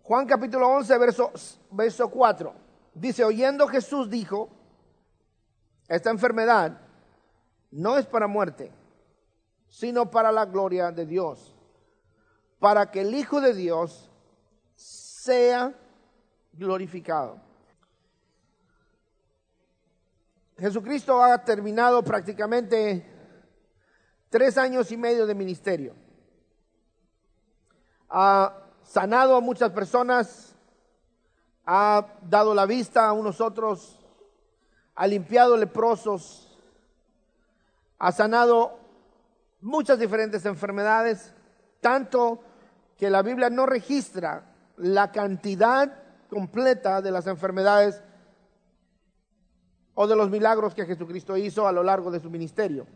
Juan capítulo 11, verso 4. Dice, oyendo Jesús dijo, esta enfermedad no es para muerte, sino para la gloria de Dios, para que el Hijo de Dios sea glorificado. Jesucristo ha terminado prácticamente 3 años y medio de ministerio. Ha sanado a muchas personas, ha dado la vista a unos otros, ha limpiado leprosos, ha sanado muchas diferentes enfermedades, tanto que la Biblia no registra la cantidad completa de las enfermedades o de los milagros que Jesucristo hizo a lo largo de su ministerio.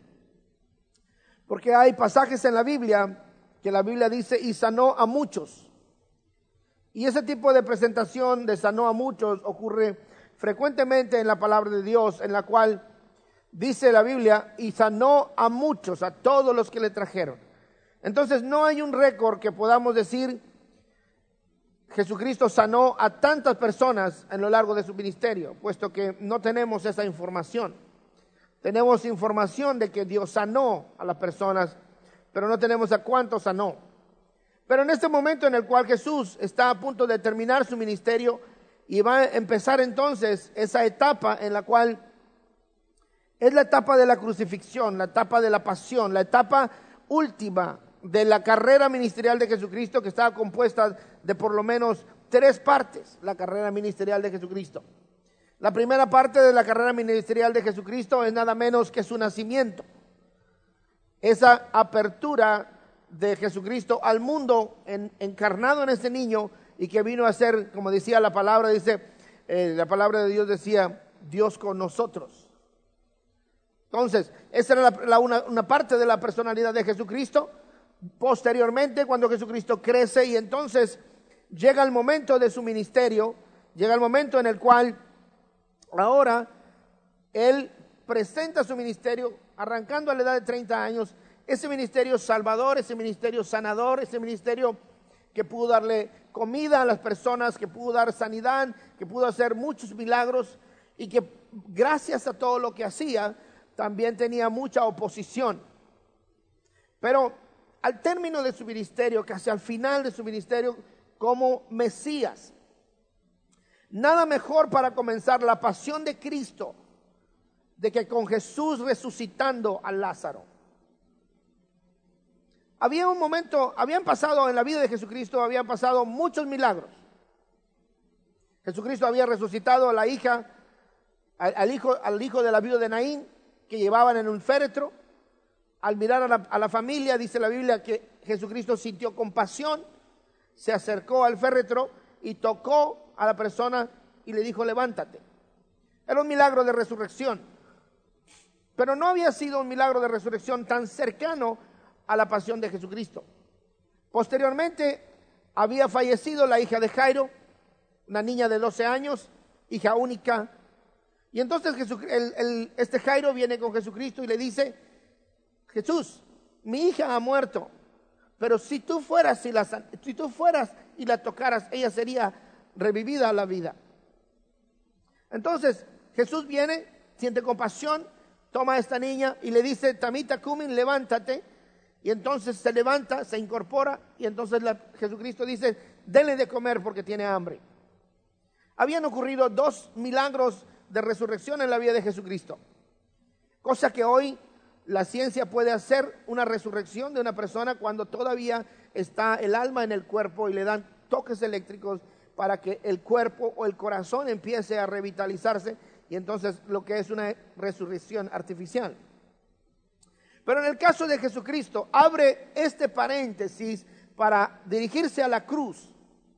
Porque hay pasajes en la Biblia que la Biblia dice, y sanó a muchos. Y ese tipo de presentación de sanó a muchos ocurre frecuentemente en la palabra de Dios, en la cual dice la Biblia, y sanó a muchos, a todos los que le trajeron. Entonces no hay un récord que podamos decir, Jesucristo sanó a tantas personas a lo largo de su ministerio, puesto que no tenemos esa información. Tenemos información de que Dios sanó a las personas, pero no tenemos a cuántos sanó. Pero en este momento en el cual Jesús está a punto de terminar su ministerio y va a empezar entonces esa etapa en la cual es la etapa de la crucifixión, la etapa de la pasión, la etapa última de la carrera ministerial de Jesucristo, que estaba compuesta de por lo menos 3 partes, la carrera ministerial de Jesucristo. La primera parte de la carrera ministerial de Jesucristo es nada menos que su nacimiento. Esa apertura de Jesucristo al mundo encarnado en ese niño y que vino a ser, como decía la palabra, la palabra de Dios decía, Dios con nosotros. Entonces, esa era una parte de la personalidad de Jesucristo. Posteriormente, cuando Jesucristo crece y entonces llega el momento de su ministerio, llega el momento en el cual ahora Él presenta su ministerio arrancando a la edad de 30 años, ese ministerio salvador, ese ministerio sanador, ese ministerio que pudo darle comida a las personas, que pudo dar sanidad, que pudo hacer muchos milagros y que gracias a todo lo que hacía, también tenía mucha oposición. Pero al término de su ministerio, casi al final de su ministerio como Mesías, nada mejor para comenzar la pasión de Cristo de que con Jesús resucitando a Lázaro. Habían pasado en la vida de Jesucristo, habían pasado muchos milagros. Jesucristo había resucitado a la hija, al hijo de la viuda de Naín, que llevaban en un féretro. Al mirar a la familia, dice la Biblia que Jesucristo sintió compasión, se acercó al féretro y tocó a la persona y le dijo, levántate. Era un milagro de resurrección, pero no había sido un milagro de resurrección tan cercano a la pasión de Jesucristo. Posteriormente había fallecido la hija de Jairo, una niña de 12 años, hija única. Y entonces este Jairo viene con Jesucristo y le dice, Jesús, mi hija ha muerto, pero si tú fueras y la tocaras, ella sería revivida a la vida. Entonces Jesús viene, siente compasión, toma a esta niña y le dice, Tamita Kumin, levántate. Y entonces se levanta, se incorpora y entonces Jesucristo dice, denle de comer porque tiene hambre. Habían ocurrido 2 milagros de resurrección en la vida de Jesucristo, cosa que hoy la ciencia puede hacer una resurrección de una persona cuando todavía está el alma en el cuerpo y le dan toques eléctricos para que el cuerpo o el corazón empiece a revitalizarse y entonces lo que es una resurrección artificial. Pero en el caso de Jesucristo, abre este paréntesis para dirigirse a la cruz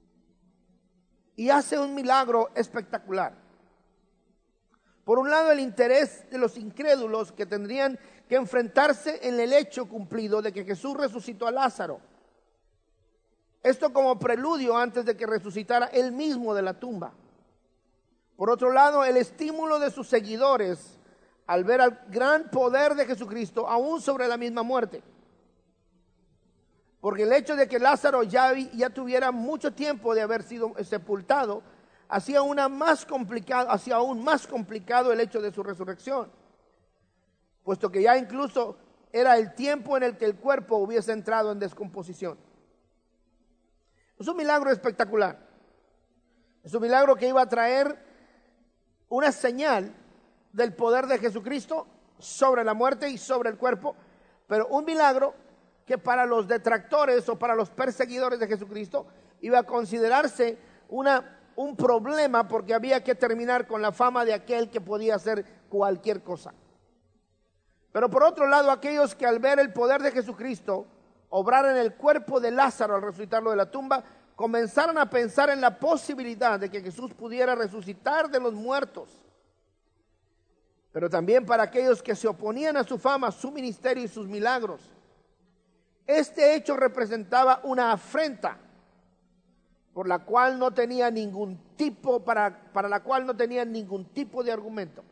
y hace un milagro espectacular. Por un lado, el interés de los incrédulos que tendrían que enfrentarse en el hecho cumplido de que Jesús resucitó a Lázaro. Esto como preludio antes de que resucitara él mismo de la tumba. Por otro lado, el estímulo de sus seguidores al ver al gran poder de Jesucristo aún sobre la misma muerte. porque el hecho de que Lázaro ya tuviera mucho tiempo de haber sido sepultado, hacía aún más complicado el hecho de su resurrección, puesto que ya incluso era el tiempo en el que el cuerpo hubiese entrado en descomposición. Es un milagro espectacular. Es un milagro que iba a traer una señal del poder de Jesucristo sobre la muerte y sobre el cuerpo, pero un milagro que para los detractores o para los perseguidores de Jesucristo iba a considerarse un problema, porque había que terminar con la fama de aquel que podía hacer cualquier cosa. Pero por otro lado, aquellos que al ver el poder de Jesucristo obrar en el cuerpo de Lázaro al resucitarlo de la tumba, comenzaron a pensar en la posibilidad de que Jesús pudiera resucitar de los muertos. Pero también para aquellos que se oponían a su fama, su ministerio y sus milagros, este hecho representaba una afrenta por la cual no tenía ningún tipo, para la cual no tenía ningún tipo de argumento.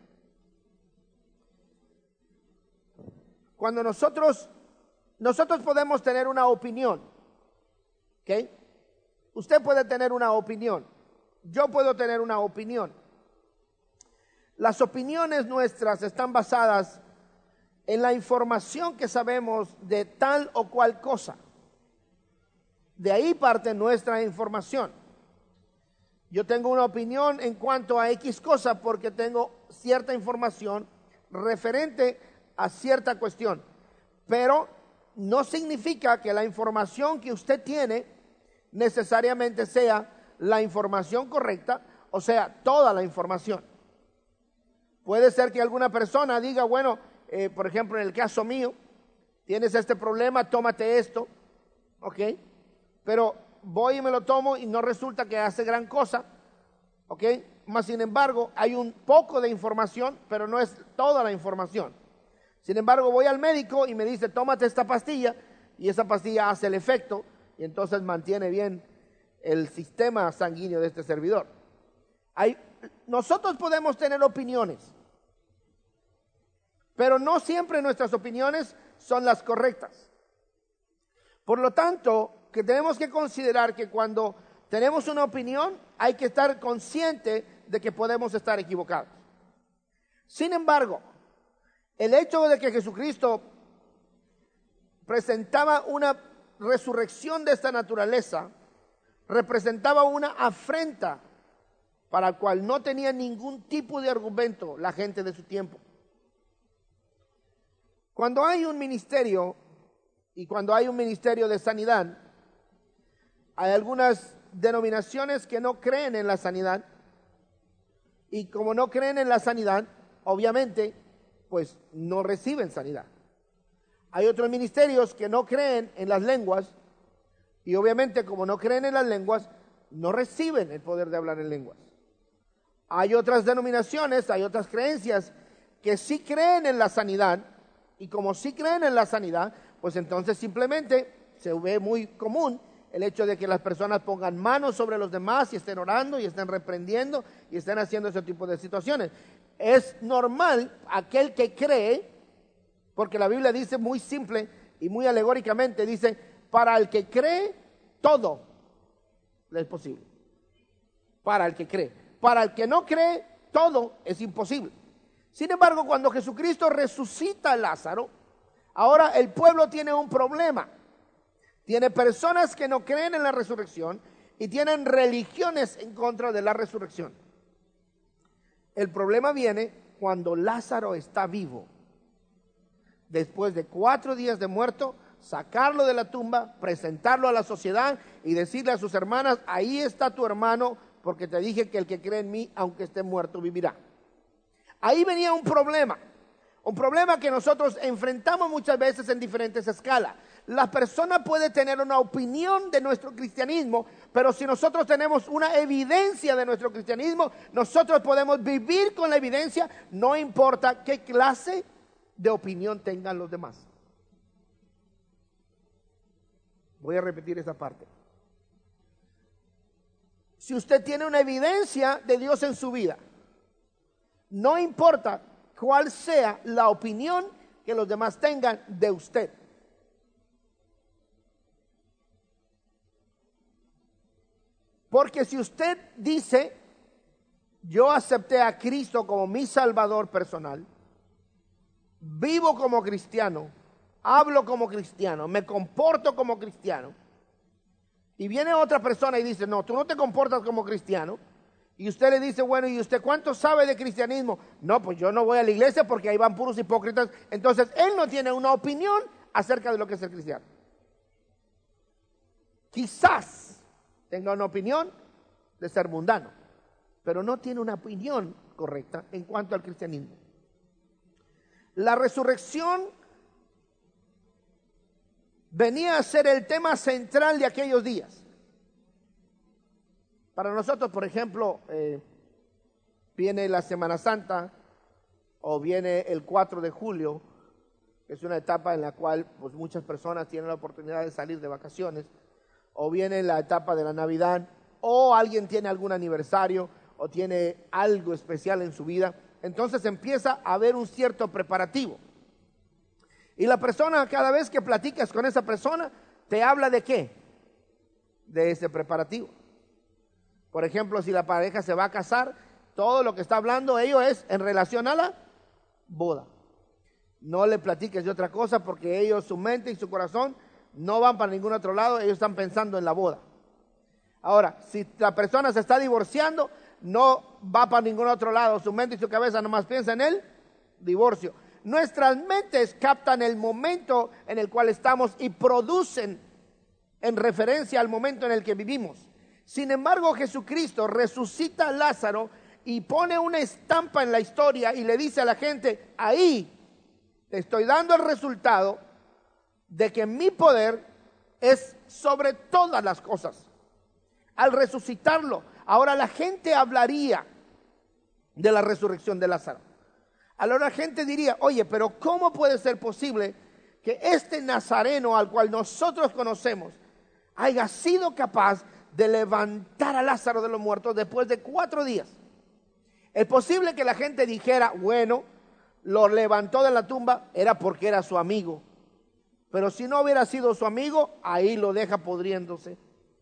Cuando nosotros podemos tener una opinión, ¿ok? Usted puede tener una opinión, yo puedo tener una opinión. Las opiniones nuestras están basadas en la información que sabemos de tal o cual cosa. De ahí parte nuestra información. Yo tengo una opinión en cuanto a X cosa porque tengo cierta información referente a cierta cuestión, pero no significa que la información que usted tiene necesariamente sea la información correcta, o sea, toda la información. Puede ser que alguna persona diga, bueno, por ejemplo, en el caso mío, tienes este problema, tómate esto, ¿ok? Pero voy y me lo tomo y no resulta que hace gran cosa, ¿ok? Más sin embargo, hay un poco de información, pero no es toda la información. Sin embargo, voy al médico y me dice, tómate esta pastilla, y esa pastilla hace el efecto, y entonces mantiene bien el sistema sanguíneo de este servidor. Nosotros podemos tener opiniones, pero no siempre nuestras opiniones son las correctas. Por lo tanto, que tenemos que considerar que cuando tenemos una opinión, hay que estar consciente de que podemos estar equivocados. Sin embargo, el hecho de que Jesucristo presentaba una resurrección de esta naturaleza representaba una afrenta para la cual no tenía ningún tipo de argumento la gente de su tiempo. Cuando hay un ministerio y cuando hay un ministerio de sanidad, hay algunas denominaciones que no creen en la sanidad, y como no creen en la sanidad, obviamente pues no reciben sanidad. Hay otros ministerios que no creen en las lenguas, y obviamente como no creen en las lenguas, no reciben el poder de hablar en lenguas. Hay otras denominaciones, hay otras creencias que sí creen en la sanidad, y como sí creen en la sanidad, pues entonces simplemente se ve muy común el hecho de que las personas pongan manos sobre los demás y estén orando y estén reprendiendo y estén haciendo ese tipo de situaciones. Es normal aquel que cree, porque la Biblia dice muy simple y muy alegóricamente, dice, para el que cree, todo le es posible. Para el que cree. Para el que no cree, todo es imposible. Sin embargo, cuando Jesucristo resucita a Lázaro, ahora el pueblo tiene un problema. Tiene personas que no creen en la resurrección y tienen religiones en contra de la resurrección. El problema viene cuando Lázaro está vivo. Después de 4 días de muerto, sacarlo de la tumba, presentarlo a la sociedad y decirle a sus hermanas, ahí está tu hermano, porque te dije que el que cree en mí, aunque esté muerto, vivirá. Ahí venía un problema que nosotros enfrentamos muchas veces en diferentes escalas. La persona puede tener una opinión de nuestro cristianismo, pero si nosotros tenemos una evidencia de nuestro cristianismo, nosotros podemos vivir con la evidencia, no importa qué clase de opinión tengan los demás. Voy a repetir esa parte. Si usted tiene una evidencia de Dios en su vida, no importa cuál sea la opinión que los demás tengan de usted. Porque si usted dice, yo acepté a Cristo como mi Salvador personal, vivo como cristiano, hablo como cristiano, me comporto como cristiano, y viene otra persona y dice, no, tú no te comportas como cristiano, y usted le dice, bueno, ¿y usted cuánto sabe de cristianismo? No, pues yo no voy a la iglesia porque ahí van puros hipócritas. Entonces, él no tiene una opinión acerca de lo que es el cristiano. Quizás tenga una opinión de ser mundano, pero no tiene una opinión correcta en cuanto al cristianismo. La resurrección venía a ser el tema central de aquellos días. Para nosotros, por ejemplo, viene la Semana Santa o viene el 4 de julio, que es una etapa en la cual pues, muchas personas tienen la oportunidad de salir de vacaciones, o viene la etapa de la Navidad, o alguien tiene algún aniversario o tiene algo especial en su vida. Entonces empieza a haber un cierto preparativo. Y la persona, cada vez que platicas con esa persona, te habla de ¿qué? De ese preparativo. Por ejemplo, si la pareja se va a casar, todo lo que está hablando ellos es en relación a la boda. No le platiques de otra cosa porque ellos, su mente y su corazón no van para ningún otro lado, ellos están pensando en la boda. Ahora, si la persona se está divorciando, no va para ningún otro lado, su mente y su cabeza nomás piensa en el divorcio. Nuestras mentes captan el momento en el cual estamos y producen en referencia al momento en el que vivimos. Sin embargo, Jesucristo resucita a Lázaro y pone una estampa en la historia y le dice a la gente, ahí te estoy dando el resultado de que mi poder es sobre todas las cosas. Al resucitarlo, ahora la gente hablaría de la resurrección de Lázaro. Ahora la gente diría, oye, pero ¿cómo puede ser posible que este Nazareno al cual nosotros conocemos haya sido capaz de levantar a Lázaro de los muertos después de 4 días? Es posible que la gente dijera, bueno, lo levantó de la tumba, era porque era su amigo. Pero si no hubiera sido su amigo, ahí lo deja podriéndose.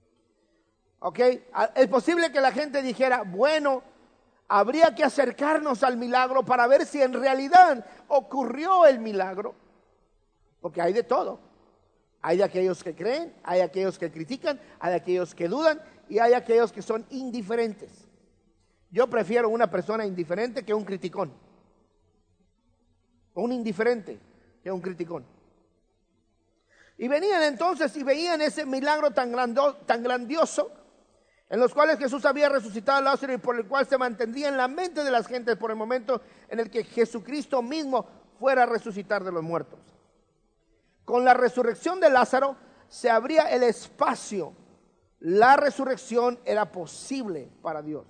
¿Ok? Es posible que la gente dijera, bueno, habría que acercarnos al milagro para ver si en realidad ocurrió el milagro. Porque hay de todo. Hay de aquellos que creen, hay aquellos que critican, hay aquellos que dudan y hay aquellos que son indiferentes. Yo prefiero una persona indiferente que un criticón. Un indiferente que un criticón. Y venían entonces y veían ese milagro tan grandioso, en los cuales Jesús había resucitado a Lázaro y por el cual se mantendría en la mente de las gentes por el momento en el que Jesucristo mismo fuera a resucitar de los muertos. Con la resurrección de Lázaro se abría el espacio. La resurrección era posible para Dios.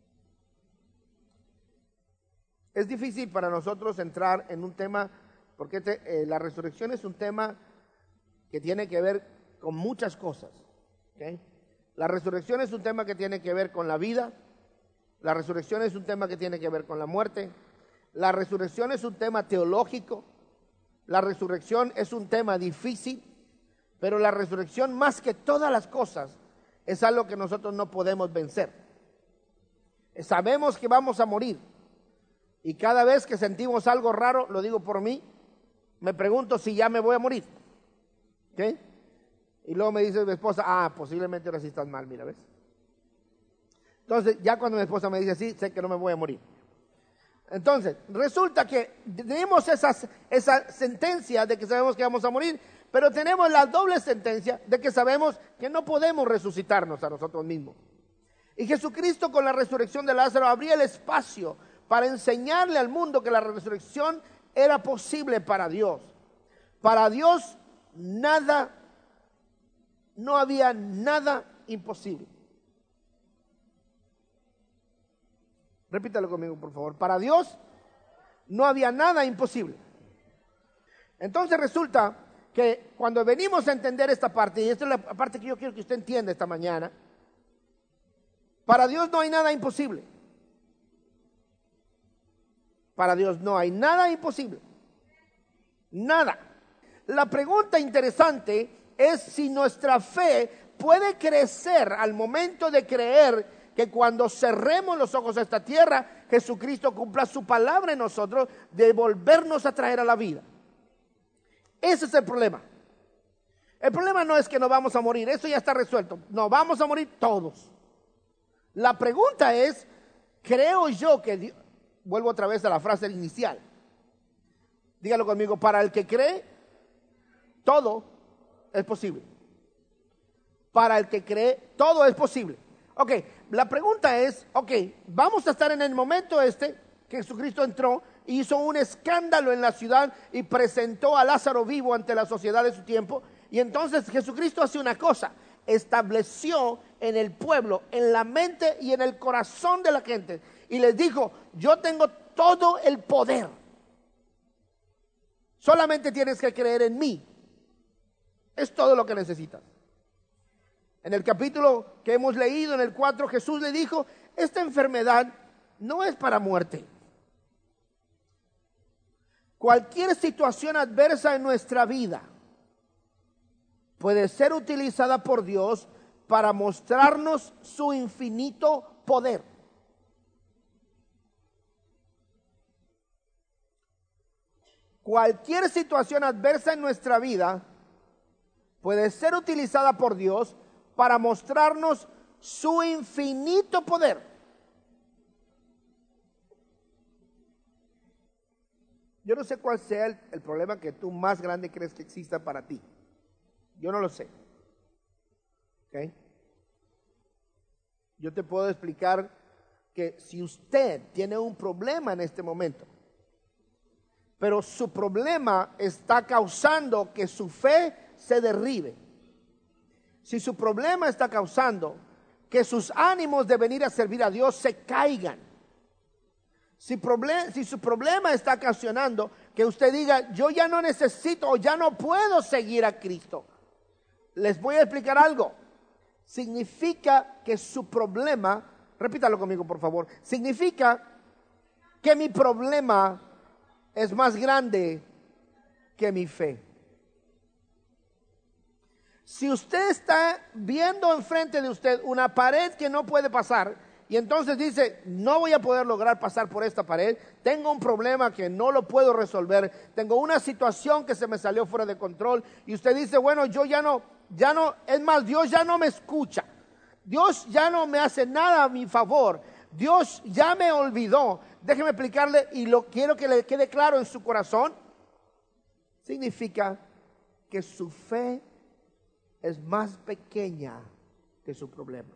Es difícil para nosotros entrar en un tema, porque la resurrección es un tema que tiene que ver con muchas cosas. ¿Okay? La resurrección es un tema que tiene que ver con la vida. La resurrección es un tema que tiene que ver con la muerte. La resurrección es un tema teológico. La resurrección es un tema difícil. Pero la resurrección, más que todas las cosas, es algo que nosotros no podemos vencer. Sabemos que vamos a morir. Y cada vez que sentimos algo raro, lo digo por mí, me pregunto si ya me voy a morir. ¿Ok? Y luego me dice mi esposa, posiblemente ahora sí estás mal, mira, ¿ves? Entonces, ya cuando mi esposa me dice así, sé que no me voy a morir. Entonces, resulta que tenemos esa sentencia de que sabemos que vamos a morir, pero tenemos la doble sentencia de que sabemos que no podemos resucitarnos a nosotros mismos. Y Jesucristo con la resurrección de Lázaro abría el espacio para enseñarle al mundo que la resurrección era posible para Dios. Para Dios no había nada imposible. Repítalo conmigo, por favor. Para Dios no había nada imposible. Entonces resulta que cuando venimos a entender esta parte, y esta es la parte que yo quiero que usted entienda esta mañana, para Dios no hay nada imposible. Para Dios no hay nada imposible. Nada. La pregunta interesante es si nuestra fe puede crecer al momento de creer que cuando cerremos los ojos a esta tierra, Jesucristo cumpla su palabra en nosotros de volvernos a traer a la vida. Ese es el problema. El problema no es que nos vamos a morir, eso ya está resuelto. Nos vamos a morir todos. La pregunta es, creo yo que Dios, vuelvo otra vez a la frase inicial. Dígalo conmigo, para el que cree, todo es posible. Para el que cree, todo es posible. Ok, la pregunta es, vamos a estar en el momento que Jesucristo entró, hizo un escándalo en la ciudad y presentó a Lázaro vivo ante la sociedad de su tiempo. Y entonces Jesucristo hace una cosa, estableció en el pueblo, en la mente y en el corazón de la gente, y les dijo, yo tengo todo el poder, solamente tienes que creer en mí, es todo lo que necesitas. En el capítulo que hemos leído, en el 4, Jesús le dijo, esta enfermedad no es para muerte. Cualquier situación adversa en nuestra vida puede ser utilizada por Dios para mostrarnos su infinito poder. Cualquier situación adversa en nuestra vida puede ser utilizada por Dios para mostrarnos su infinito poder. Yo no sé cuál sea el problema que tú más grande crees que exista para ti. Yo no lo sé. ¿Okay? Yo te puedo explicar que si usted tiene un problema en este momento, pero su problema está causando que su fe se derribe, si su problema está causando que sus ánimos de venir a servir a Dios se caigan, si su problema está ocasionando que usted diga, yo ya no necesito o ya no puedo seguir a Cristo, les voy a explicar algo. Significa que su problema, repítalo conmigo por favor, significa que mi problema es más grande que mi fe. Si usted está viendo enfrente de usted una pared que no puede pasar y entonces dice, no voy a poder lograr pasar por esta pared, tengo un problema que no lo puedo resolver, tengo una situación que se me salió fuera de control, y usted dice, bueno, yo ya no, es más, Dios ya no me escucha, Dios ya no me hace nada a mi favor, Dios ya me olvidó. Déjeme explicarle, y quiero que le quede claro en su corazón, significa que su fe es más pequeña que su problema.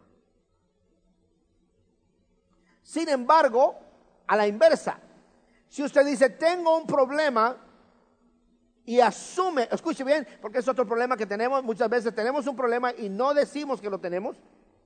Sin embargo, a la inversa, si usted dice, tengo un problema, y asume, escuche bien, porque es otro problema que tenemos, muchas veces tenemos un problema y no decimos que lo tenemos,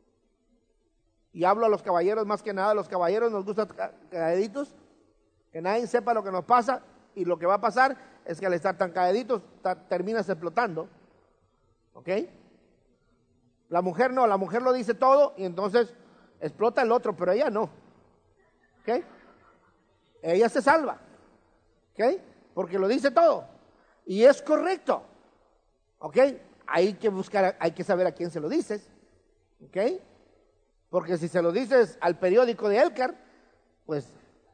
y hablo a los caballeros más que nada, a los caballeros nos gusta calladitos, que nadie sepa lo que nos pasa, y lo que va a pasar es que al estar tan calladitos, terminas explotando, ¿ok? La mujer no, la mujer lo dice todo, y entonces explota el otro, pero ella no, ¿ok? Ella se salva, ¿ok? Porque lo dice todo, y es correcto, ¿ok? Hay que buscar, hay que saber a quién se lo dices, ¿ok? Porque si se lo dices al periódico de Elcar, pues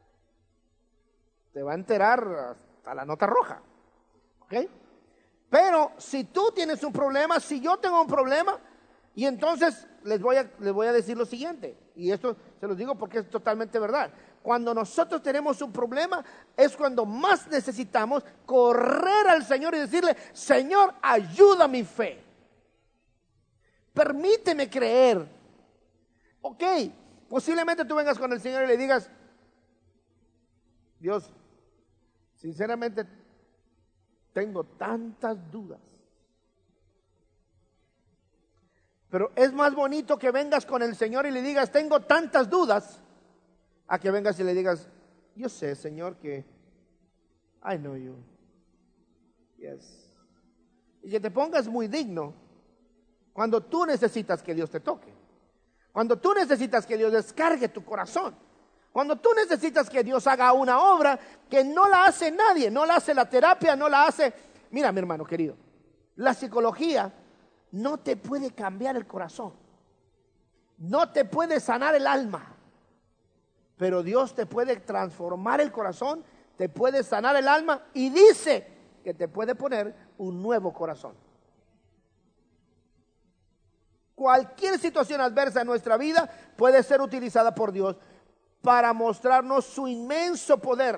te va a enterar hasta la nota roja, ¿ok? Pero si tú tienes un problema, si yo tengo un problema, y entonces les voy a decir lo siguiente, y esto se los digo porque es totalmente verdad. Cuando nosotros tenemos un problema, es cuando más necesitamos correr al Señor y decirle, Señor, ayuda mi fe. Permíteme creer. Ok, posiblemente tú vengas con el Señor y le digas, Dios, sinceramente tengo tantas dudas. Pero es más bonito que vengas con el Señor y le digas, tengo tantas dudas, a que vengas y le digas, yo sé, Señor, que I know you. Yes. Y que te pongas muy digno cuando tú necesitas que Dios te toque. Cuando tú necesitas que Dios descargue tu corazón. Cuando tú necesitas que Dios haga una obra que no la hace nadie, no la hace la terapia, no la hace... Mira, mi hermano querido, la psicología no te puede cambiar el corazón, no te puede sanar el alma, pero Dios te puede transformar el corazón, te puede sanar el alma y dice que te puede poner un nuevo corazón. Cualquier situación adversa en nuestra vida puede ser utilizada por Dios para mostrarnos su inmenso poder.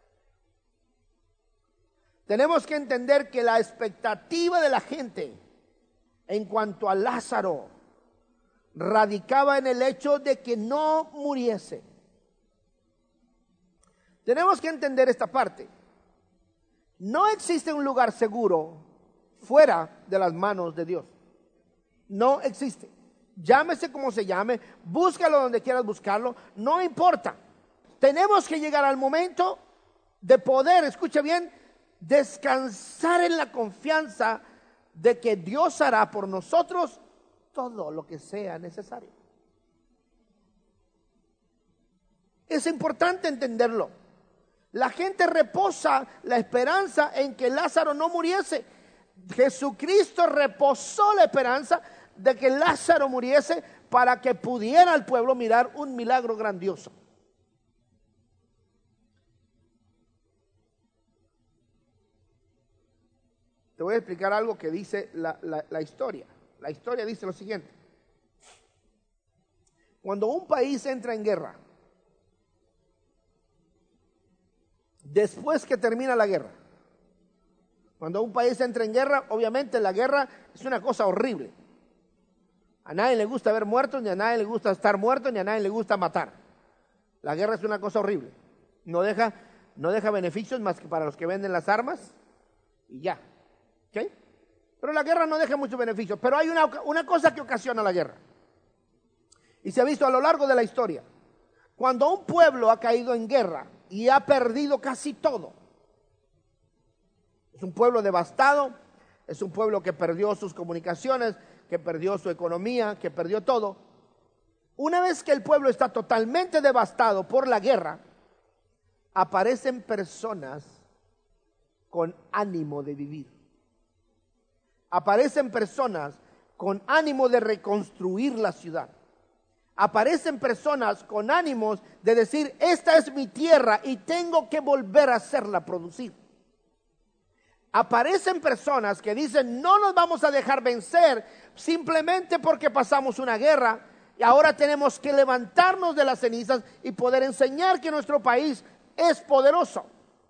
Tenemos que entender que la expectativa de la gente en cuanto a Lázaro radicaba en el hecho de que no muriese. Tenemos que entender esta parte. No existe un lugar seguro fuera de las manos de Dios. No existe. Llámese como se llame, búscalo donde quieras buscarlo, no importa. Tenemos que llegar al momento de poder, escuche bien, descansar en la confianza de que Dios hará por nosotros todo lo que sea necesario. Es importante entenderlo. La gente reposa la esperanza en que Lázaro no muriese. Jesucristo reposó la esperanza de que Lázaro muriese para que pudiera el pueblo mirar un milagro grandioso. Te voy a explicar algo que dice la historia. La historia dice lo siguiente. Cuando un país entra en guerra, después que termina la guerra, cuando un país entra en guerra, obviamente la guerra es una cosa horrible. A nadie le gusta ver muertos, ni a nadie le gusta estar muerto, ni a nadie le gusta matar. La guerra es una cosa horrible. No deja beneficios más que para los que venden las armas y ya. ¿Okay? Pero la guerra no deja muchos beneficios. Pero hay una cosa que ocasiona la guerra. Y se ha visto a lo largo de la historia. Cuando un pueblo ha caído en guerra y ha perdido casi todo. Es un pueblo devastado, es un pueblo que perdió sus comunicaciones, que perdió su economía, que perdió todo. Una vez que el pueblo está totalmente devastado por la guerra, aparecen personas con ánimo de vivir. Aparecen personas con ánimo de reconstruir la ciudad. Aparecen personas con ánimos de decir, esta es mi tierra y tengo que volver a hacerla producir. Aparecen personas que dicen, no nos vamos a dejar vencer simplemente porque pasamos una guerra y ahora tenemos que levantarnos de las cenizas y poder enseñar que nuestro país es poderoso.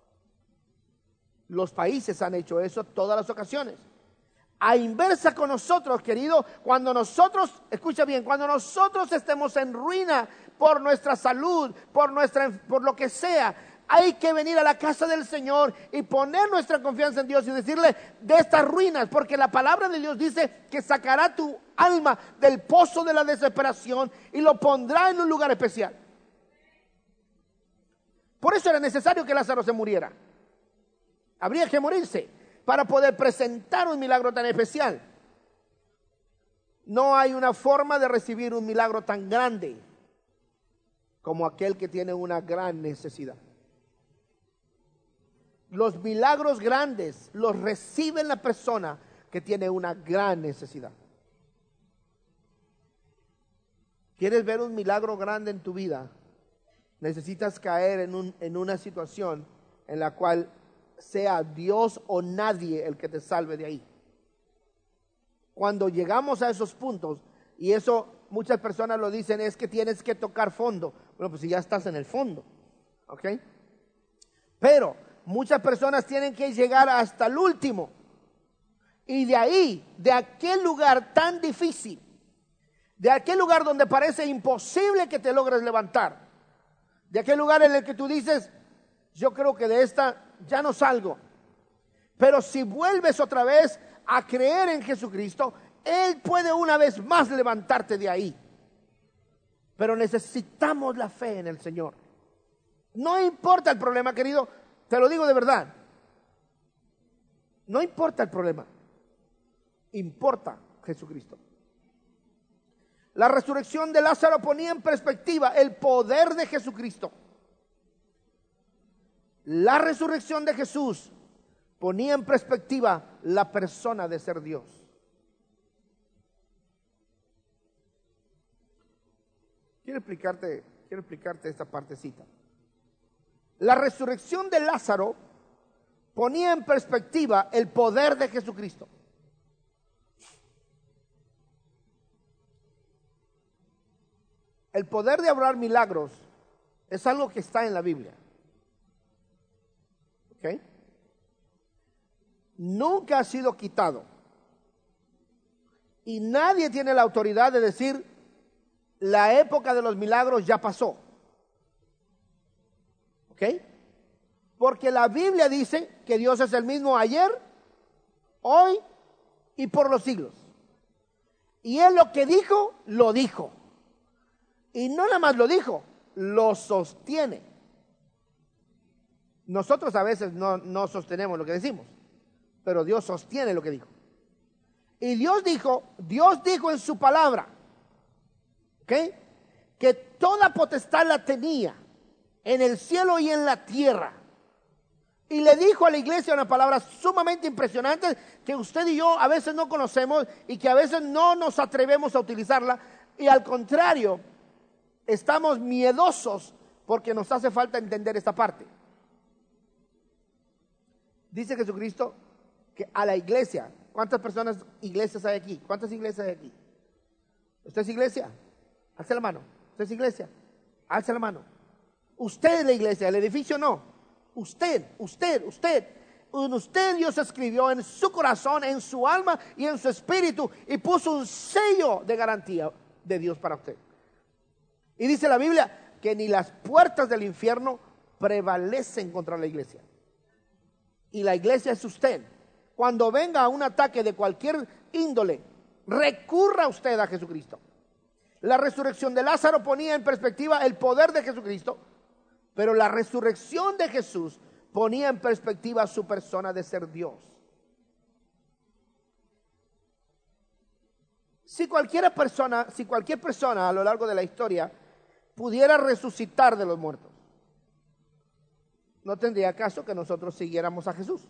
Los países han hecho eso todas las ocasiones. A inversa con nosotros, querido, cuando nosotros, escucha bien, cuando nosotros estemos en ruina por nuestra salud, por lo que sea, hay que venir a la casa del Señor y poner nuestra confianza en Dios y decirle de estas ruinas, porque la palabra de Dios dice que sacará tu alma del pozo de la desesperación y lo pondrá en un lugar especial. Por eso era necesario que Lázaro se muriera. Habría que morirse para poder presentar un milagro tan especial. No hay una forma de recibir un milagro tan grande como aquel que tiene una gran necesidad. Los milagros grandes los recibe la persona que tiene una gran necesidad. ¿Quieres ver un milagro grande en tu vida? Necesitas caer en una situación en la cual sea Dios o nadie el que te salve de ahí. Cuando llegamos a esos puntos, y eso muchas personas lo dicen, es que tienes que tocar fondo. Bueno, pues si ya estás en el fondo, ¿ok? Pero muchas personas tienen que llegar hasta el último. Y de ahí, de aquel lugar tan difícil, de aquel lugar donde parece imposible que te logres levantar, de aquel lugar en el que tú dices, yo creo que de esta ya no salgo. Pero si vuelves otra vez a creer en Jesucristo, Él puede una vez más levantarte de ahí. Pero necesitamos la fe en el Señor. No importa el problema, querido, te lo digo de verdad. No importa el problema, importa Jesucristo. La resurrección de Lázaro ponía en perspectiva el poder de Jesucristo. La resurrección de Jesús ponía en perspectiva la persona de ser Dios. quiero explicarte esta partecita. La resurrección de Lázaro ponía en perspectiva el poder de Jesucristo. El poder de obrar milagros es algo que está en la Biblia. ¿Ok? Nunca ha sido quitado. Y nadie tiene la autoridad de decir, la época de los milagros ya pasó. ¿Ok? Porque la Biblia dice que Dios es el mismo ayer, hoy y por los siglos. Y Él lo que dijo, lo dijo. Y no nada más lo dijo, lo sostiene. Nosotros a veces no sostenemos lo que decimos, pero Dios sostiene lo que dijo. Y Dios dijo en su palabra, ¿ok?, que toda potestad la tenía en el cielo y en la tierra. Y le dijo a la iglesia una palabra sumamente impresionante que usted y yo a veces no conocemos y que a veces no nos atrevemos a utilizarla. Y al contrario, estamos miedosos porque nos hace falta entender esta parte. Dice Jesucristo que a la iglesia, ¿cuántas iglesias hay aquí? ¿Cuántas iglesias hay aquí? ¿Usted es iglesia? Alce la mano. ¿Usted es iglesia? Alce la mano. Usted es la iglesia, el edificio no. Usted. En usted Dios escribió en su corazón, en su alma y en su espíritu y puso un sello de garantía de Dios para usted. Y dice la Biblia que ni las puertas del infierno prevalecen contra la iglesia. Y la iglesia es usted. Cuando venga un ataque de cualquier índole, recurra usted a Jesucristo. La resurrección de Lázaro ponía en perspectiva el poder de Jesucristo, pero la resurrección de Jesús ponía en perspectiva su persona de ser Dios. Si cualquier persona a lo largo de la historia pudiera resucitar de los muertos, no tendría caso que nosotros siguiéramos a Jesús.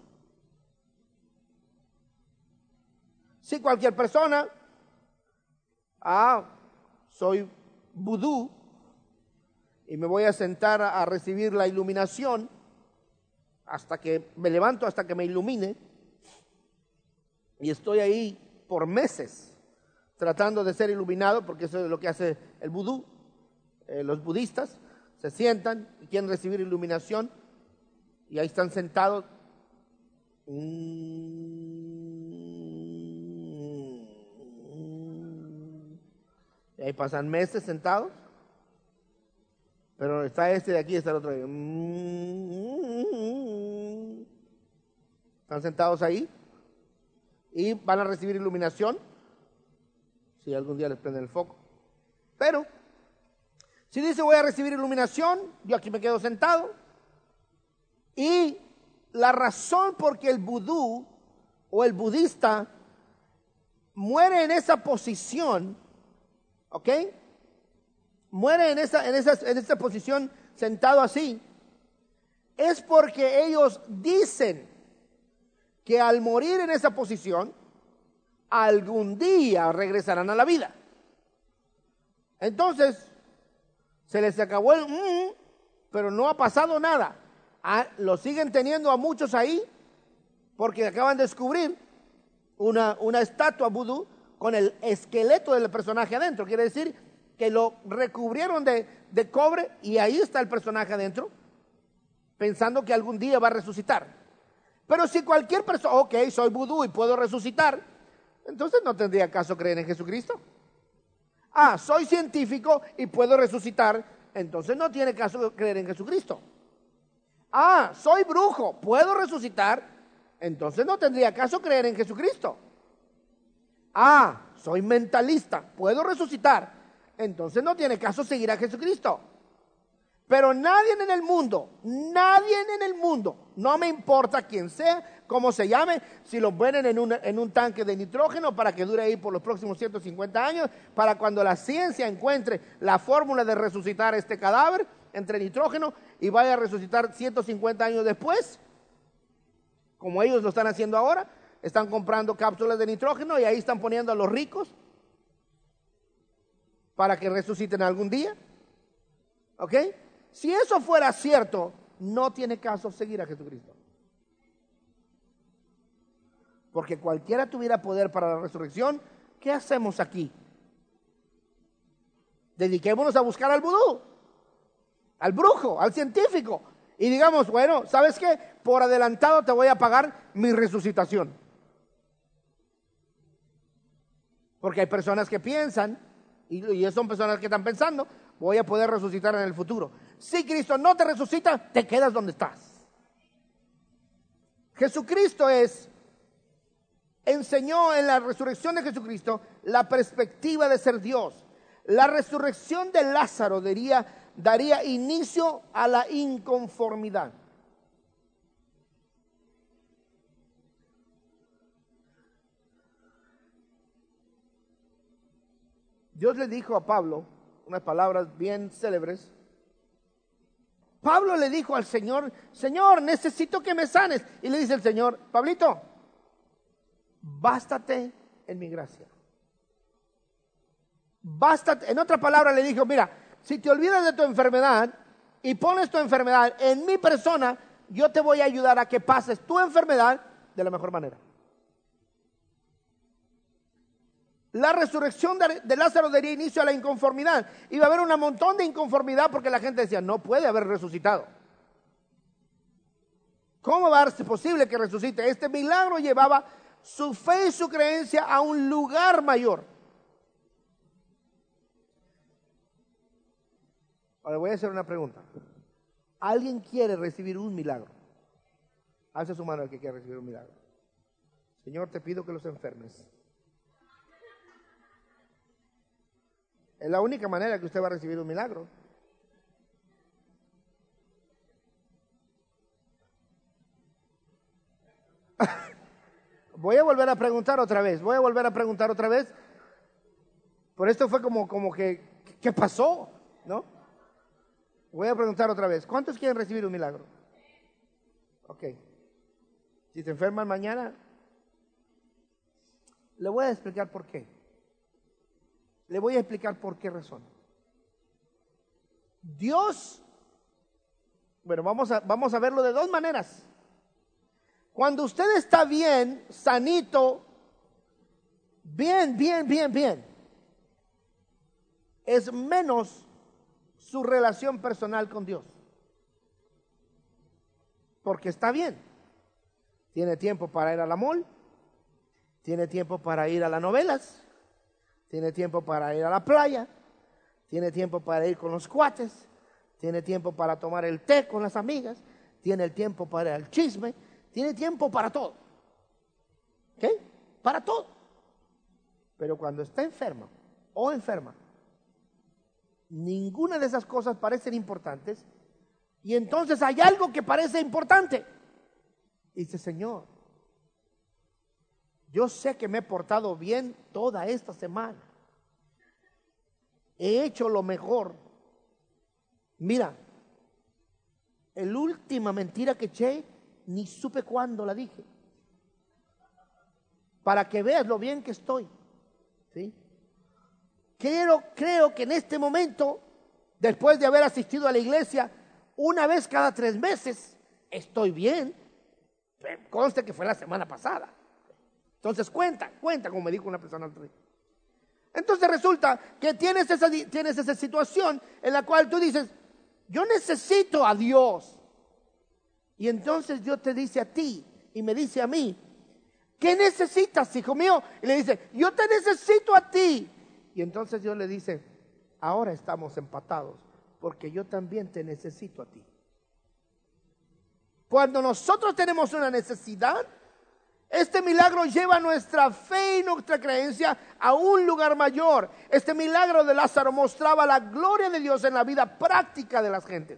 Si cualquier persona, soy vudú y me voy a sentar a recibir la iluminación hasta que me levanto, hasta que me ilumine, y estoy ahí por meses tratando de ser iluminado, porque eso es lo que hace el vudú. Los budistas se sientan y quieren recibir iluminación y ahí están sentados. Y ahí pasan meses sentados, pero está este de aquí, está el otro de ahí. Están sentados ahí y van a recibir iluminación si algún día les prenden el foco. Pero si dice voy a recibir iluminación, yo aquí me quedo sentado. Y la razón por que el vudú o el budista muere en esa posición, ¿ok?, muere en esa posición sentado así, es porque ellos dicen que al morir en esa posición, algún día regresarán a la vida. Entonces, se les acabó pero no ha pasado nada. Lo siguen teniendo a muchos ahí porque acaban de descubrir una estatua vudú con el esqueleto del personaje adentro. Quiere decir que lo recubrieron de cobre y ahí está el personaje adentro, pensando que algún día va a resucitar. Pero si cualquier persona, ok, soy vudú y puedo resucitar, entonces no tendría caso creer en Jesucristo. Soy científico y puedo resucitar, entonces no tiene caso creer en Jesucristo. Soy brujo, puedo resucitar, entonces no tendría caso creer en Jesucristo. Soy mentalista, puedo resucitar, entonces no tiene caso seguir a Jesucristo. Pero nadie en el mundo, no me importa quién sea, cómo se llame, si lo ponen en un tanque de nitrógeno para que dure ahí por los próximos 150 años, para cuando la ciencia encuentre la fórmula de resucitar este cadáver entre nitrógeno y vaya a resucitar 150 años después, como ellos lo están haciendo ahora, están comprando cápsulas de nitrógeno y ahí están poniendo a los ricos para que resuciten algún día. ¿Ok? Si eso fuera cierto, no tiene caso seguir a Jesucristo. Porque cualquiera tuviera poder para la resurrección, ¿qué hacemos aquí? Dediquémonos a buscar al vudú, al brujo, al científico. Y digamos, bueno, ¿sabes qué? Por adelantado te voy a pagar mi resucitación. Porque hay personas que piensan, y son personas que están pensando, voy a poder resucitar en el futuro. Si Cristo no te resucita, te quedas donde estás. Jesucristo enseñó en la resurrección de Jesucristo la perspectiva de ser Dios. La resurrección de Lázaro daría inicio a la inconformidad. Dios le dijo a Pablo unas palabras bien célebres. Pablo le dijo al Señor, Señor, necesito que me sanes. Y le dice el Señor, Pablito, bástate en mi gracia. Bástate. En otra palabra le dijo, mira, si te olvidas de tu enfermedad y pones tu enfermedad en mi persona, yo te voy a ayudar a que pases tu enfermedad de la mejor manera. La resurrección de Lázaro daría inicio a la inconformidad. Iba a haber un montón de inconformidad porque la gente decía, no puede haber resucitado. ¿Cómo va a ser posible que resucite? Este milagro llevaba su fe y su creencia a un lugar mayor. Ahora voy a hacer una pregunta. ¿Alguien quiere recibir un milagro? Alza su mano el que quiere recibir un milagro. Señor, te pido que los enfermes. Es la única manera que usted va a recibir un milagro. Voy a volver a preguntar otra vez. Por esto fue como que, ¿qué pasó? ¿No? Voy a preguntar otra vez. ¿Cuántos quieren recibir un milagro? Ok. Si se enferman mañana, le voy a explicar por qué. Le voy a explicar por qué razón. Dios, bueno, vamos a verlo de dos maneras. Cuando usted está bien, sanito, bien, es menos su relación personal con Dios. Porque está bien. Tiene tiempo para ir a la mall, tiene tiempo para ir a las novelas, tiene tiempo para ir a la playa, tiene tiempo para ir con los cuates, tiene tiempo para tomar el té con las amigas, tiene el tiempo para el chisme, tiene tiempo para todo. ¿Ok? Para todo. Pero cuando está enfermo o enferma, ninguna de esas cosas parecen importantes y entonces hay algo que parece importante. Dice, Señor, yo sé que me he portado bien toda esta semana. He hecho lo mejor. Mira, la última mentira que eché, ni supe cuándo la dije. Para que veas lo bien que estoy. ¿Sí? Creo que en este momento, después de haber asistido a la iglesia una vez cada 3 meses, estoy bien. Conste que fue la semana pasada. Entonces cuenta como me dijo una persona al otro día. Entonces resulta que tienes esa situación en la cual tú dices, yo necesito a Dios. Y entonces Dios te dice a ti y me dice a mí, ¿qué necesitas, hijo mío? Y le dice, yo te necesito a ti. Y entonces Dios le dice, ahora estamos empatados porque yo también te necesito a ti. Cuando nosotros tenemos una necesidad, este milagro lleva nuestra fe y nuestra creencia a un lugar mayor. Este milagro de Lázaro mostraba la gloria de Dios en la vida práctica de las gentes.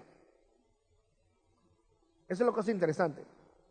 Eso es lo que es interesante.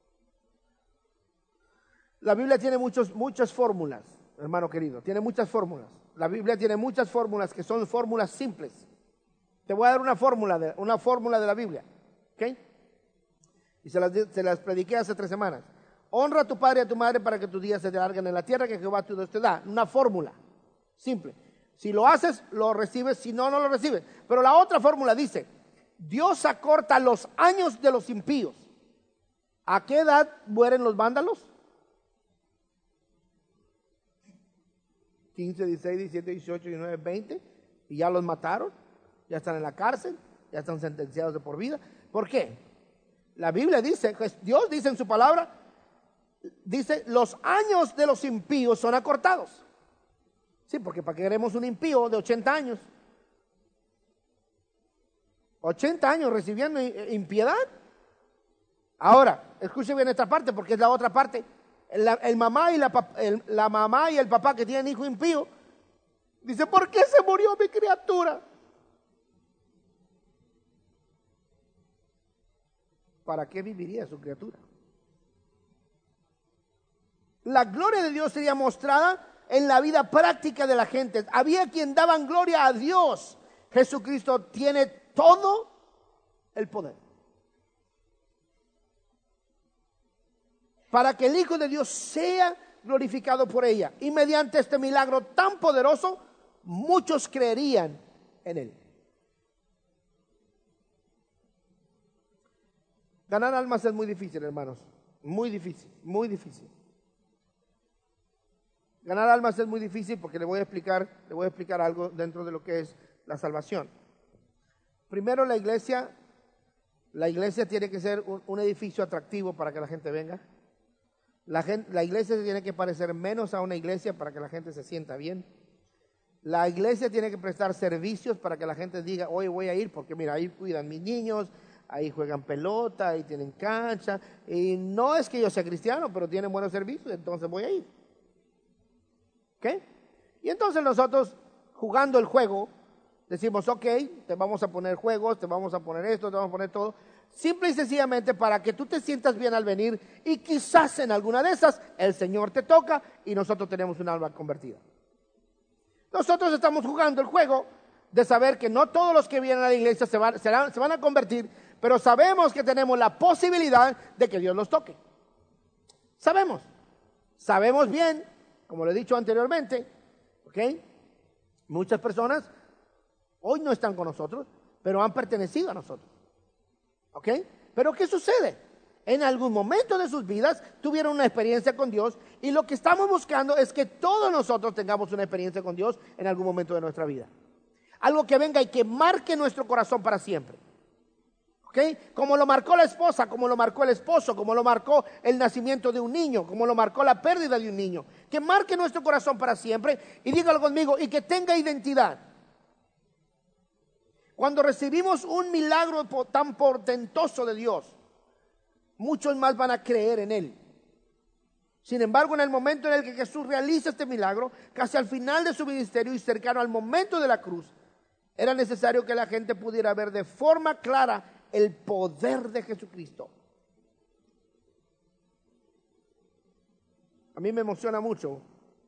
La Biblia tiene muchas fórmulas, hermano querido, tiene muchas fórmulas. La Biblia tiene muchas fórmulas que son fórmulas simples. Te voy a dar una fórmula de la Biblia, ¿ok? Y se las prediqué hace 3 semanas. Honra a tu padre y a tu madre para que tus días se te alarguen en la tierra que Jehová tu Dios te da. Una fórmula simple. Si lo haces, lo recibes. Si no, no lo recibes. Pero la otra fórmula dice, Dios acorta los años de los impíos. ¿A qué edad mueren los vándalos? 15, 16, 17, 18, 19, 20. Y ya los mataron. Ya están en la cárcel. Ya están sentenciados de por vida. ¿Por qué? La Biblia dice, Dios dice en su palabra, dice, los años de los impíos son acortados. Sí, porque ¿para qué queremos un impío de 80 años? 80 años recibiendo impiedad. Ahora, escuche bien esta parte porque es la otra parte. La mamá y el papá que tienen hijo impío, dice, ¿por qué se murió mi criatura? ¿Para qué viviría su criatura? La gloria de Dios sería mostrada en la vida práctica de la gente. Había quien daban gloria a Dios. Jesucristo tiene todo el poder para que el Hijo de Dios sea glorificado por ella. Y mediante este milagro tan poderoso, muchos creerían en él. Ganar almas es muy difícil, hermanos. Muy difícil, muy difícil. Ganar almas es muy difícil porque le voy a explicar algo dentro de lo que es la salvación. Primero, la iglesia tiene que ser un edificio atractivo para que la gente venga. La iglesia se tiene que parecer menos a una iglesia para que la gente se sienta bien. La iglesia tiene que prestar servicios para que la gente diga, hoy voy a ir porque mira, ahí cuidan mis niños, ahí juegan pelota, ahí tienen cancha. Y no es que yo sea cristiano, pero tienen buenos servicios, entonces voy a ir. ¿Ok? Y entonces nosotros, jugando el juego, decimos, ok, te vamos a poner juegos, te vamos a poner esto, te vamos a poner todo. Simple y sencillamente para que tú te sientas bien al venir y quizás en alguna de esas el Señor te toca y nosotros tenemos un alma convertida. Nosotros estamos jugando el juego de saber que no todos los que vienen a la iglesia se van a convertir, pero sabemos que tenemos la posibilidad de que Dios los toque. Sabemos bien, como lo he dicho anteriormente, ¿ok? Muchas personas hoy no están con nosotros, pero han pertenecido a nosotros. ¿Ok? Pero ¿qué sucede? En algún momento de sus vidas tuvieron una experiencia con Dios y lo que estamos buscando es que todos nosotros tengamos una experiencia con Dios en algún momento de nuestra vida. Algo que venga y que marque nuestro corazón para siempre. ¿Ok? Como lo marcó la esposa, como lo marcó el esposo, como lo marcó el nacimiento de un niño, como lo marcó la pérdida de un niño. Que marque nuestro corazón para siempre y dígalo conmigo, y que tenga identidad. Cuando recibimos un milagro tan portentoso de Dios, muchos más van a creer en él. Sin embargo, en el momento en el que Jesús realiza este milagro, casi al final de su ministerio y cercano al momento de la cruz, era necesario que la gente pudiera ver de forma clara el poder de Jesucristo. A mí me emociona mucho.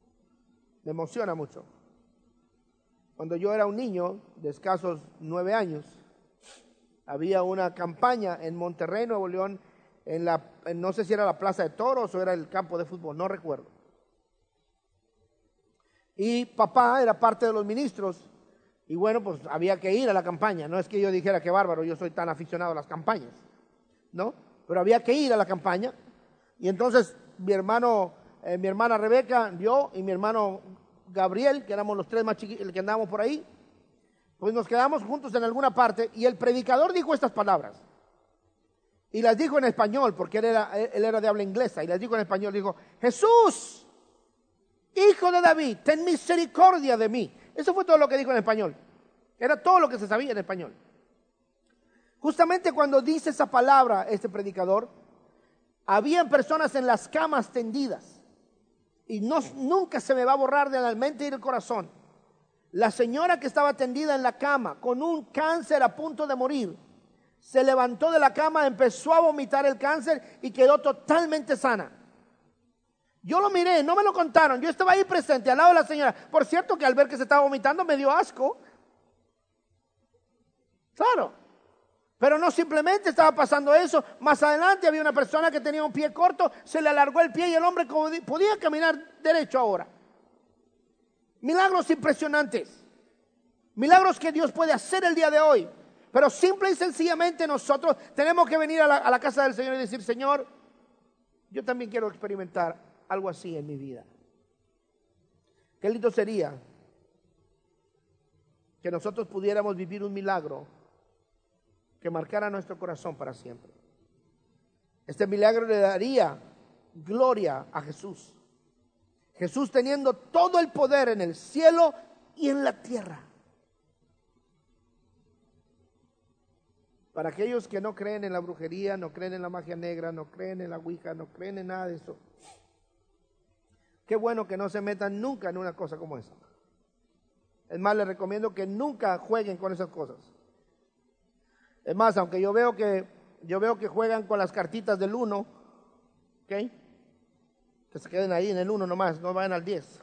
Cuando yo era un niño de escasos 9 años, había una campaña en Monterrey, Nuevo León, no sé si era la Plaza de Toros o era el campo de fútbol, no recuerdo. Y papá era parte de los ministros y bueno, pues había que ir a la campaña. No es que yo dijera que bárbaro, yo soy tan aficionado a las campañas, ¿no? Pero había que ir a la campaña y entonces mi hermana Rebeca, yo y mi hermano Gabriel, que éramos los tres más chiquitos que andábamos por ahí, pues nos quedamos juntos en alguna parte y el predicador dijo estas palabras y las dijo en español porque él era de habla inglesa y las dijo en español, dijo, Jesús, Hijo de David, ten misericordia de mí. Eso fue todo lo que dijo en español, era todo lo que se sabía en español. Justamente cuando dice esa palabra este predicador, habían personas en las camas tendidas. Y nunca se me va a borrar de la mente y del corazón. La señora que estaba tendida en la cama con un cáncer a punto de morir, se levantó de la cama, empezó a vomitar el cáncer y quedó totalmente sana. Yo lo miré, no me lo contaron, yo estaba ahí presente al lado de la señora. Por cierto que al ver que se estaba vomitando me dio asco. Claro. Pero no simplemente estaba pasando eso. Más adelante había una persona que tenía un pie corto, se le alargó el pie y el hombre podía caminar derecho ahora. Milagros impresionantes. Milagros que Dios puede hacer el día de hoy. Pero simple y sencillamente nosotros tenemos que venir a la casa del Señor y decir, Señor, yo también quiero experimentar algo así en mi vida. Qué lindo sería que nosotros pudiéramos vivir un milagro que marcara nuestro corazón para siempre. Este milagro le daría gloria a Jesús. Jesús teniendo todo el poder en el cielo y en la tierra. Para aquellos que no creen en la brujería, no creen en la magia negra, no creen en la ouija, no creen en nada de eso, qué bueno que no se metan nunca en una cosa como esa. Es más, les recomiendo que nunca jueguen con esas cosas. Es más, aunque yo veo que juegan con las cartitas del 1, ¿ok? Que se queden ahí en el 1 nomás, no vayan al 10.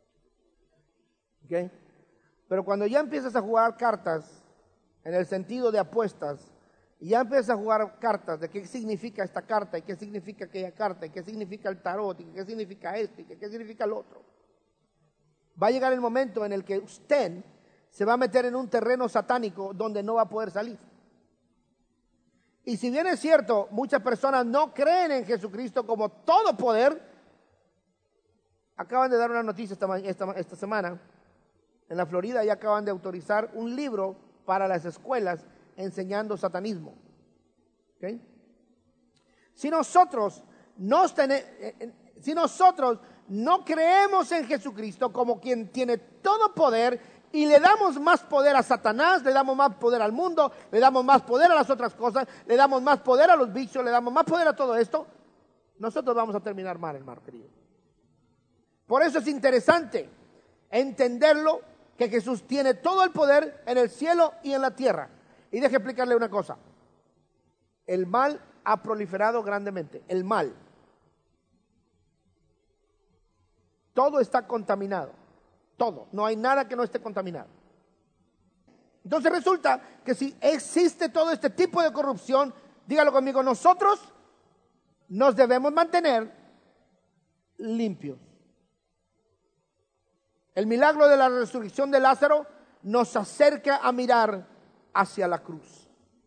¿Ok? Pero cuando ya empiezas a jugar cartas en el sentido de apuestas, y ya empiezas a jugar cartas de qué significa esta carta, y qué significa aquella carta, y qué significa el tarot, y qué significa esto, y qué significa el otro, va a llegar el momento en el que usted se va a meter en un terreno satánico donde no va a poder salir. Y si bien es cierto, muchas personas no creen en Jesucristo como todo poder, acaban de dar una noticia esta semana, en la Florida ya acaban de autorizar un libro para las escuelas enseñando satanismo. ¿Okay? Si nosotros no creemos en Jesucristo como quien tiene todo poder y le damos más poder a Satanás, le damos más poder al mundo, le damos más poder a las otras cosas, le damos más poder a los vicios, le damos más poder a todo esto, nosotros vamos a terminar mal, hermano querido. Por eso es interesante entenderlo, que Jesús tiene todo el poder en el cielo y en la tierra. Y deje explicarle una cosa. El mal ha proliferado grandemente. El mal. Todo está contaminado. Todo. No hay nada que no esté contaminado. Entonces resulta que si existe todo este tipo de corrupción, dígalo conmigo, nosotros nos debemos mantener limpios. El milagro de la resurrección de Lázaro nos acerca a mirar hacia la cruz.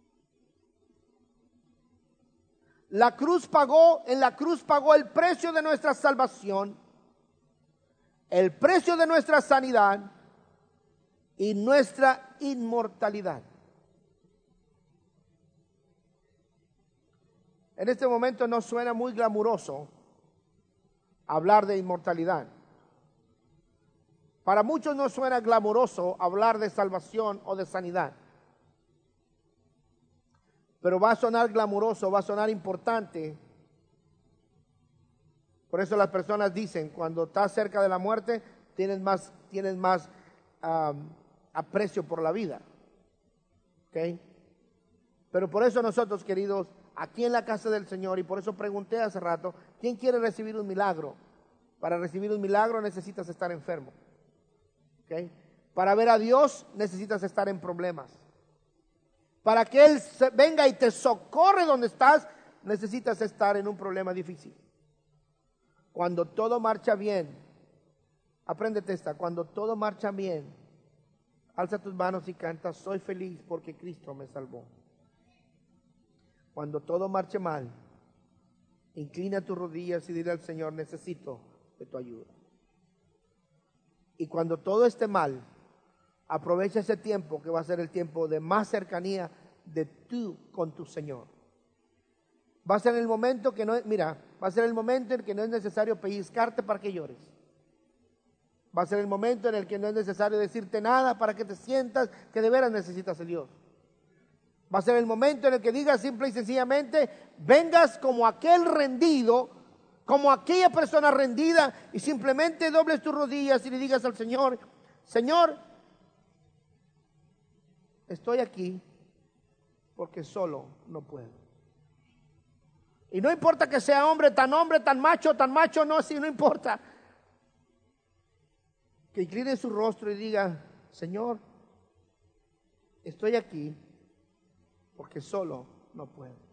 En la cruz pagó el precio de nuestra salvación, el precio de nuestra sanidad y nuestra inmortalidad. En este momento no suena muy glamuroso hablar de inmortalidad. Para muchos no suena glamuroso hablar de salvación o de sanidad. Pero va a sonar glamuroso, va a sonar importante. Por eso las personas dicen, cuando estás cerca de la muerte, tienes más aprecio por la vida. ¿Okay? Pero por eso nosotros, queridos, aquí en la casa del Señor, y por eso pregunté hace rato, ¿quién quiere recibir un milagro? Para recibir un milagro necesitas estar enfermo. ¿Okay? Para ver a Dios necesitas estar en problemas. Para que Él venga y te socorre donde estás, necesitas estar en un problema difícil. Cuando todo marcha bien, apréndete esta, cuando todo marcha bien, alza tus manos y canta, soy feliz porque Cristo me salvó. Cuando todo marche mal, inclina tus rodillas y dile al Señor, necesito de tu ayuda. Y cuando todo esté mal, aprovecha ese tiempo que va a ser el tiempo de más cercanía de tú con tu Señor. Va a ser el momento que no, va a ser el momento en que no es necesario pellizcarte para que llores. Va a ser el momento en el que no es necesario decirte nada para que te sientas que de veras necesitas a Dios. Va a ser el momento en el que digas simple y sencillamente, vengas como aquel rendido, como aquella persona rendida, y simplemente dobles tus rodillas y le digas al Señor, Señor, estoy aquí porque solo no puedo. Y no importa que sea hombre, tan macho, no, sí, no importa. Que incline su rostro y diga, Señor, estoy aquí porque solo no puedo.